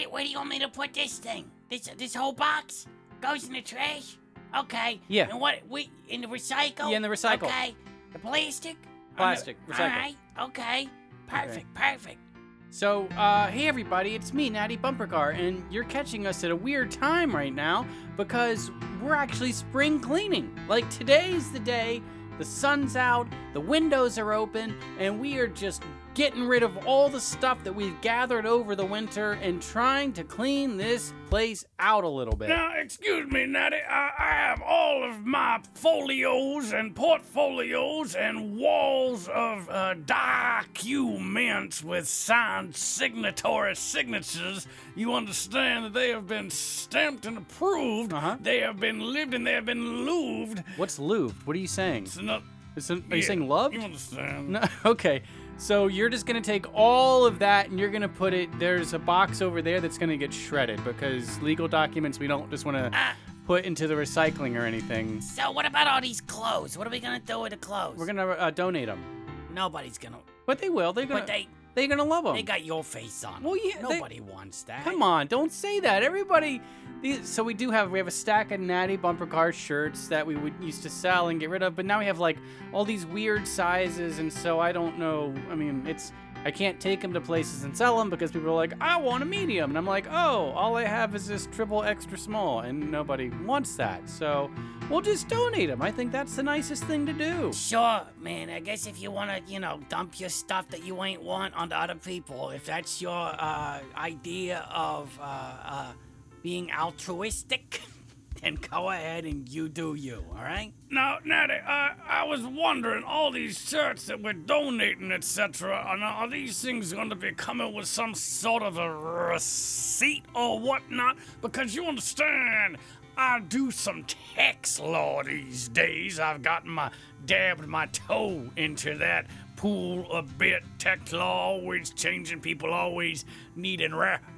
where do you want me to put this thing? This whole box goes in the trash? Okay. Yeah. And what, in the recycle? Yeah, in the recycle. Okay. The plastic? Plastic, recycle. All right. Okay. Perfect. So, hey everybody, it's me, Natty Bumpercar, and you're catching us at a weird time right now because we're actually spring cleaning. Like, today's the day, the sun's out, the windows are open, and we are just getting rid of all the stuff that we've gathered over the winter and trying to clean this place out a little bit. Now, excuse me, Natty. I have all of my folios and portfolios and walls of documents with signed signatory signatures. You understand that they have been stamped and approved. Uh-huh. They have been lived and they have been louved. What's louved? What are you saying? It's not, Are you saying loved? You understand? No, okay. So you're just going to take all of that and you're going to put it, there's a box over there that's going to get shredded because legal documents we don't just want to put into the recycling or anything. So what about all these clothes? What are we going to do with the clothes? We're going to donate them. Nobody's going to. But they will. They're going to love them. They got your face on them. Well, yeah, Nobody wants that. Come on, don't say that. Everybody. So we have a stack of Natty Bumpercar shirts that we would used to sell and get rid of, but now we have like all these weird sizes, and so I don't know. I mean, I can't take them to places and sell them because people are like, I want a medium, and I'm like, oh, all I have is this triple extra small, and nobody wants that. So we'll just donate them. I think that's the nicest thing to do. Sure, man. I guess if you want to, dump your stuff that you ain't want onto other people, if that's your idea of being altruistic, then go ahead and you do you, all right? Now, Natty, I was wondering, all these shirts that we're donating, etc., are these things going to be coming with some sort of a receipt or whatnot? Because you understand, I do some tax law these days. I've dabbed my toe into that pool a bit. Tax law always changing, people always needing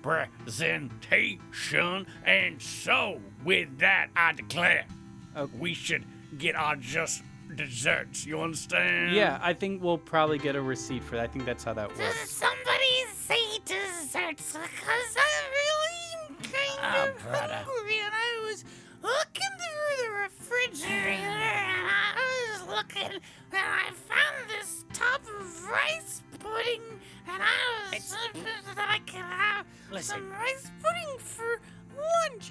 representation. And so, with that, I declare we should get our just desserts. You understand? Yeah, I think we'll probably get a receipt for that. I think that's how that works. Does somebody say desserts? Because I really am kind of hungry, and I was looking through the refrigerator, and I was looking, and I found this tub of rice pudding, and I was hoping that I could have some rice pudding for lunch.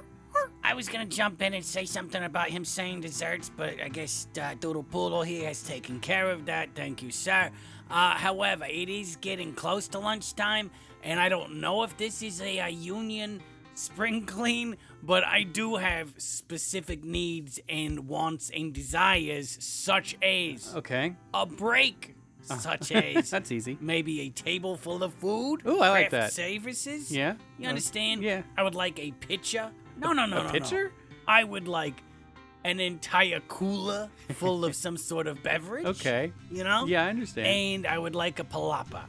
I was going to jump in and say something about him saying desserts, but I guess Doodle Poodle here has taken care of that. Thank you, sir. However, it is getting close to lunchtime, and I don't know if this is a union spring clean, but I do have specific needs and wants and desires, such as a break, such as that's easy. Maybe a table full of food. Ooh, I like craft that. Services. Yeah. You understand? Yeah. I would like a pitcher. No. A pitcher? I would like an entire cooler full of some sort of beverage. Okay. You know? Yeah, I understand. And I would like a palapa.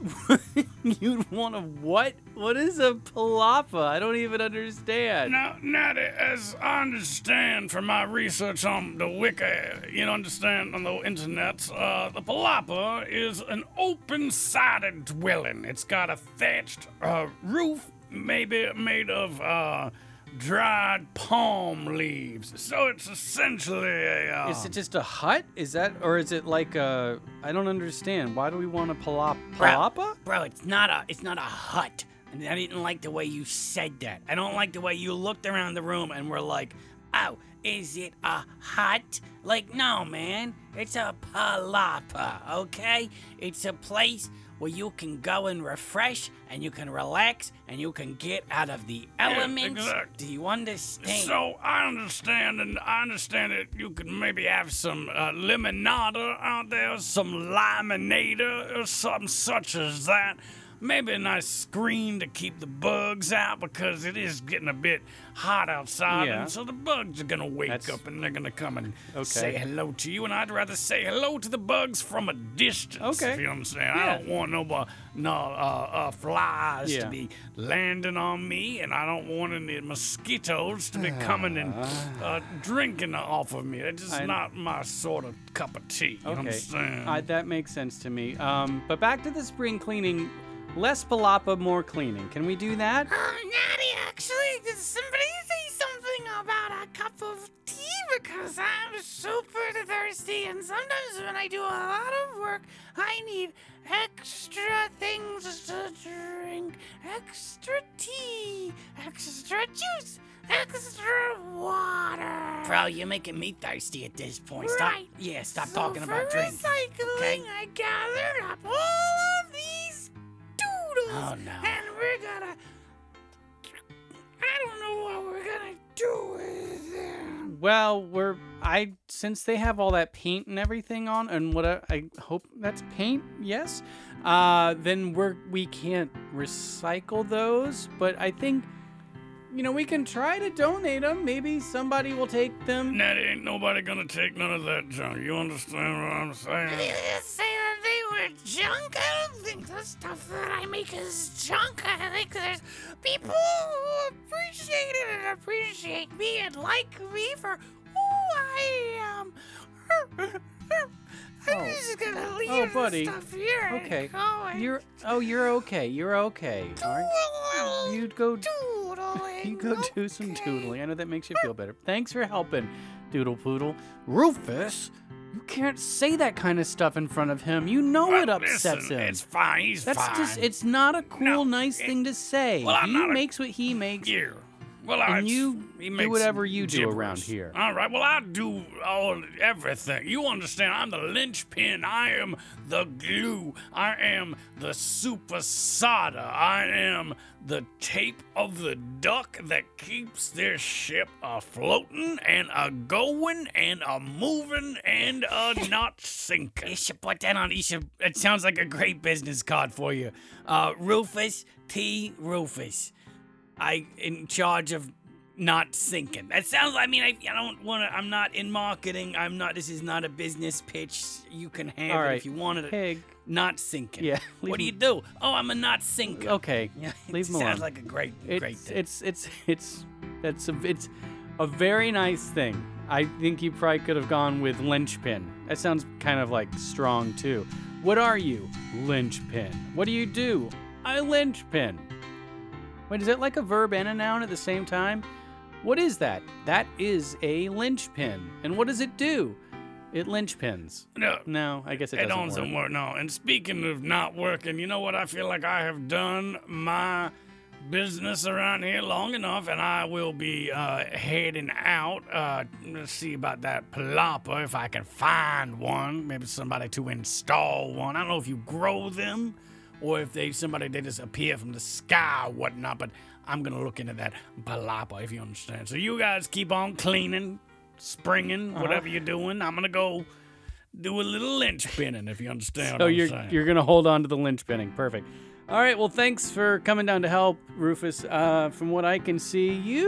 You'd want a what? What is a palapa? I don't even understand. Now, Natty, as I understand from my research on the wiki, on the internet, the palapa is an open-sided dwelling. It's got a thatched roof, maybe made of dried palm leaves. So it's essentially a... Is it just a hut? Is that, or is it like a... I don't understand. Why do we want a palapa? Bro, it's not a hut. And I didn't like the way you said that. I don't like the way you looked around the room and were like, oh, is it a hut? Like, no, man. It's a palapa, okay? It's a place where you can go and refresh, and you can relax, and you can get out of the elements. Exactly. Do you understand? So I understand that you could maybe have some limonada out there, some limonada, or something such as that. Maybe a nice screen to keep the bugs out because it is getting a bit hot outside. Yeah. And so the bugs are going to wake up and they're going to come and say hello to you. And I'd rather say hello to the bugs from a distance, if you understand. Yeah. I don't want flies to be landing on me, and I don't want any mosquitoes to be coming and drinking off of me. It's just not my sort of cup of tea. You understand? That makes sense to me. But back to the spring cleaning. Less palapa, more cleaning. Can we do that? Natty, actually, did somebody say something about a cup of tea? Because I'm super thirsty, and sometimes when I do a lot of work, I need extra things to drink. Extra tea, extra juice, extra water. Bro, you're making me thirsty at this point. Right. Stop So talking about for drinking. recycling, okay? I gathered up all of these doodles. Oh, no. And we're gonna... I don't know what we're gonna do with them. Well, since they have all that paint and everything on, and I hope that's paint, yes. Then we can't recycle those, but I think, we can try to donate them. Maybe somebody will take them. Natty, ain't nobody gonna take none of that junk. You understand what I'm saying? Did you just say that they were junk? I don't think the stuff that I make is junk. I think there's people who appreciate it and appreciate me and like me for who I am. I'm just gonna leave buddy. the stuff here Okay. and go and You're okay. You're okay. All right. do a little You go doodling. You go do some okay? doodling. I know that makes you feel better. Thanks for helping, Doodle Poodle. Rufus, you can't say that kind of stuff in front of him. You know it upsets Listen, him. it's fine. He's That's fine. it's not a cool, No, nice thing to say. well, I'm He not a- makes what he makes. Here. Well, And you he do makes whatever you do gibberish. around here. All right. Well, I do everything. You understand? I'm the linchpin. I am the glue. I am the super solder. I am the tape of the duck that keeps this ship a-floating and a-going and a-moving and a-not sinking. You should put that on. It sounds like a great business card for you. Rufus T. Rufus. In charge of not sinking. That sounds, I don't want to, I'm not in marketing. This is not a business pitch. You can have All it right, if you wanted it. Pig. Not sinking. Yeah, What do leave you do? Oh, I'm a not sinker. Okay, Yeah, leave him Sounds alone. like a great thing. It's a very nice thing. I think you probably could have gone with linchpin. That sounds kind of like strong too. What are you? Linchpin. What do you do? I linchpin. Wait, is it like a verb and a noun at the same time? What is that? That is a linchpin. And what does it do? It linchpins. No, I guess it doesn't work. No. And speaking of not working, you know what? I feel like I have done my business around here long enough, and I will be heading out. Let's see about that palapa, if I can find one. Maybe somebody to install one. I don't know if you grow them or if they just appear from the sky or whatnot, but I'm going to look into that palapa, if you understand. So you guys keep on cleaning, springing, whatever you're doing. I'm going to go do a little linchpinning, if you understand So what I'm saying. you're gonna hold on to the linchpinning. Perfect. All right. Well, thanks for coming down to help, Rufus. From what I can see,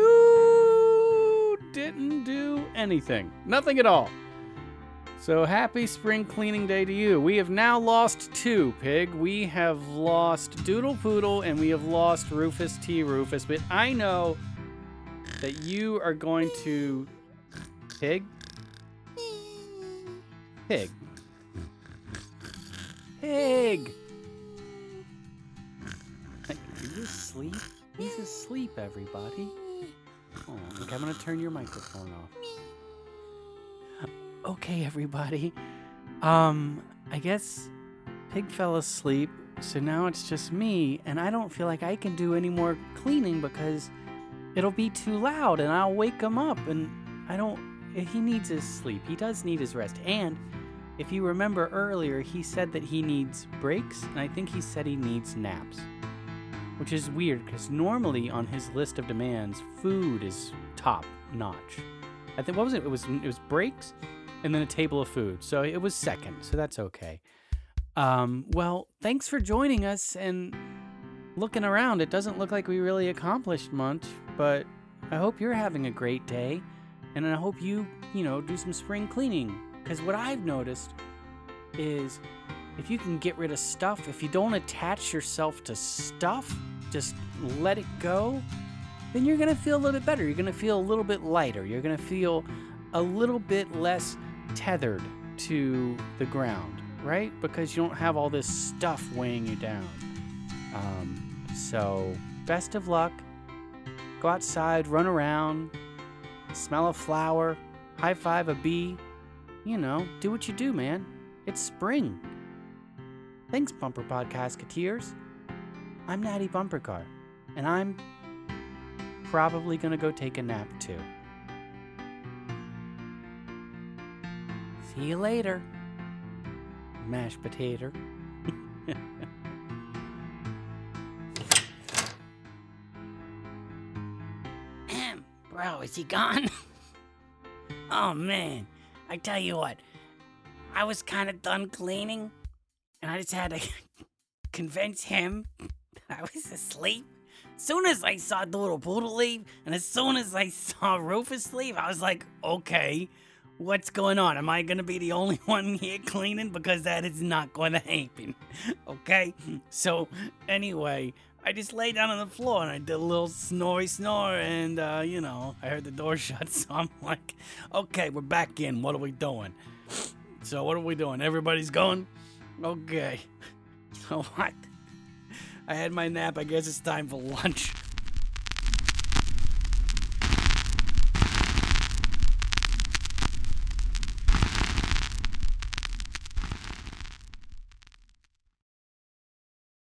you didn't do anything. Nothing at all. So happy spring cleaning day to you. We have now lost 2, Pig. We have lost Doodle Poodle and we have lost Rufus T. Rufus. But I know that you are going to... Pig? Pig. Pig! Are you asleep? He's asleep, everybody. Oh, okay, I'm gonna turn your microphone off. Okay, everybody. I guess Pig fell asleep, so now it's just me, and I don't feel like I can do any more cleaning because it'll be too loud, and I'll wake him up, and he needs his sleep. He does need his rest, and if you remember earlier, he said that he needs breaks, and I think he said he needs naps. Which is weird, because normally on his list of demands, food is top notch. I think, what was it? It was breaks, and then a table of food. So it was second, so that's okay. Well, thanks for joining us, and looking around, it doesn't look like we really accomplished much, but I hope you're having a great day, and I hope you do some spring cleaning. Because what I've noticed is if you can get rid of stuff, if you don't attach yourself to stuff, just let it go, then you're going to feel a little bit better. You're going to feel a little bit lighter. You're going to feel a little bit less tethered to the ground, right? Because you don't have all this stuff weighing you down. So, best of luck. Go outside, run around, smell a flower, high five a bee. You know, do what you do, man. It's spring. Thanks, Bumper Podcastketeers. I'm Natty Bumpercar, and I'm probably gonna go take a nap too. See you later, mashed potato. Bro, is he gone? Oh, man. I tell you what. I was kind of done cleaning, and I just had to convince him that I was asleep. As soon as I saw Doodle Poodle leave, and as soon as I saw Rufus leave, I was like, okay, what's going on? Am I going to be the only one here cleaning? Because that is not going to happen. Okay? So, anyway, I just lay down on the floor and I did a little snory snore and, I heard the door shut. So I'm like, okay, we're back in. What are we doing? So what are we doing? Everybody's going? Okay. You know what? I had my nap. I guess it's time for lunch.